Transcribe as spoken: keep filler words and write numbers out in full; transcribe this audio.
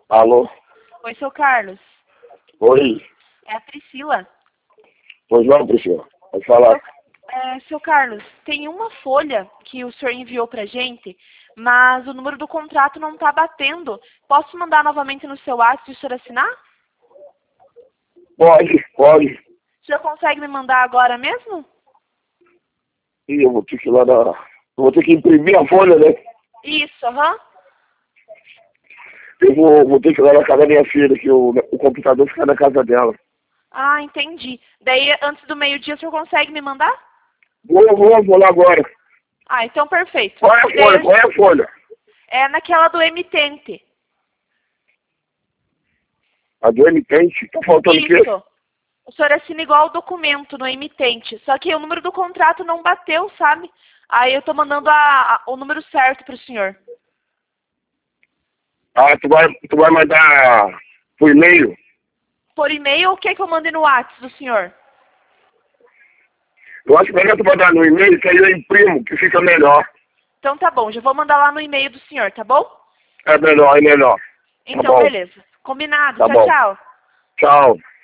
Alô? Oi, seu Carlos. Oi. É a Priscila. Pois não, Priscila. Pode falar. Seu, é, seu Carlos, tem uma folha que o senhor enviou pra gente, mas o número do contrato não tá batendo. Posso mandar novamente no seu WhatsApp e o senhor assinar? Pode, pode. O senhor consegue me mandar agora mesmo? Ih, eu vou ter que ir lá na... Eu vou ter que imprimir a folha, né? Isso, aham. Eu vou, vou ter que ir lá na casa da minha filha, que o, o computador fica na casa dela. Ah, entendi. Daí, antes do meio-dia, o senhor consegue me mandar? Vou, vou, vou lá agora. Ah, então perfeito. Qual é a folha? Qual é a folha? É naquela do emitente. A do emitente? Tá faltando o quê? Isso. O senhor assina igual o documento no emitente. Só que o número do contrato não bateu, sabe? Aí eu tô mandando a, a- o número certo pro senhor. Ah, tu vai, tu vai mandar por e-mail? Por e-mail ou quer que eu mande no WhatsApp do senhor? Eu acho melhor tu mandar no e-mail, que aí eu imprimo, que fica melhor. Então tá bom, já vou mandar lá no e-mail do senhor, tá bom? É melhor, é melhor. Tá Então bom, beleza. Combinado. tá Tchau, bom. tchau. Tchau.